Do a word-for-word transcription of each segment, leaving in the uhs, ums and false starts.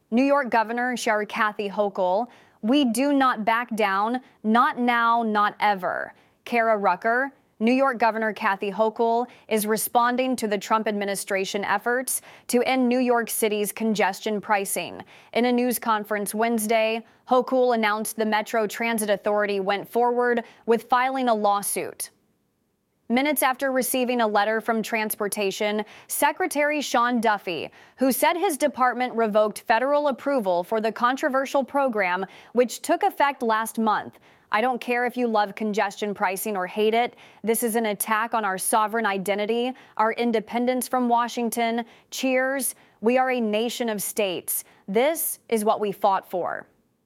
New York Governor Chair Kathy Hochul, "We do not back down, not now, not ever." Kara Rucker, New York Governor Kathy Hochul is responding to the Trump administration efforts to end New York City's congestion pricing. In a news conference Wednesday, Hochul announced the Metro Transit Authority went forward with filing a lawsuit. Minutes after receiving a letter from Transportation Secretary Sean Duffy, who said his department revoked federal approval for the controversial program, which took effect last month. "I don't care if you love congestion pricing or hate it. This is an attack on our sovereign identity, our independence from Washington. Cheers. We are a nation of states. This is what we fought for."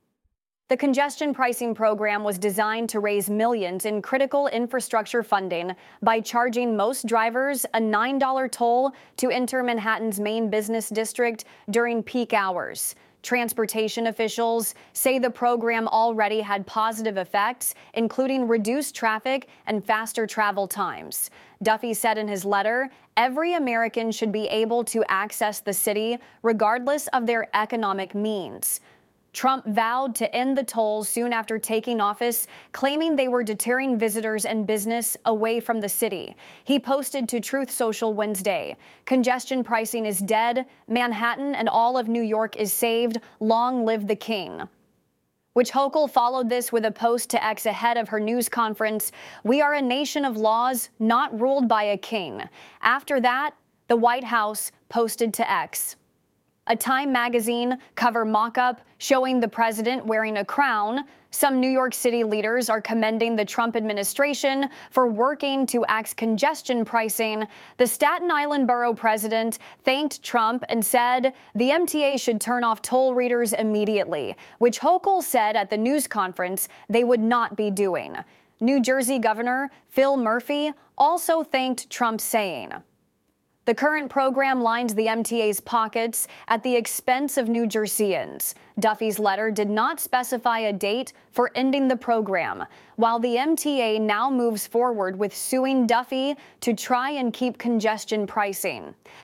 The congestion pricing program was designed to raise millions in critical infrastructure funding by charging most drivers a nine dollar toll to enter Manhattan's main business district during peak hours. Transportation officials say the program already had positive effects, including reduced traffic and faster travel times. Duffy said in his letter, "Every American should be able to access the city regardless of their economic means." Trump vowed to end the tolls soon after taking office, claiming they were deterring visitors and business away from the city. He posted to Truth Social Wednesday, "Congestion pricing is dead. Manhattan and all of New York is saved. Long live the king." Which Hochul followed this with a post to X ahead of her news conference, "We are a nation of laws, not ruled by a king." After that, the White House posted to X. A Time magazine cover mock-up showing the president wearing a crown. Some New York City leaders are commending the Trump administration for working to axe congestion pricing. The Staten Island borough president thanked Trump and said the M T A should turn off toll readers immediately, which Hochul said at the news conference they would not be doing. New Jersey Governor Phil Murphy also thanked Trump, saying, "The current program lines the M T A's pockets at the expense of New Jerseyans." Duffy's letter did not specify a date for ending the program, while the M T A now moves forward with suing Duffy to try and keep congestion pricing.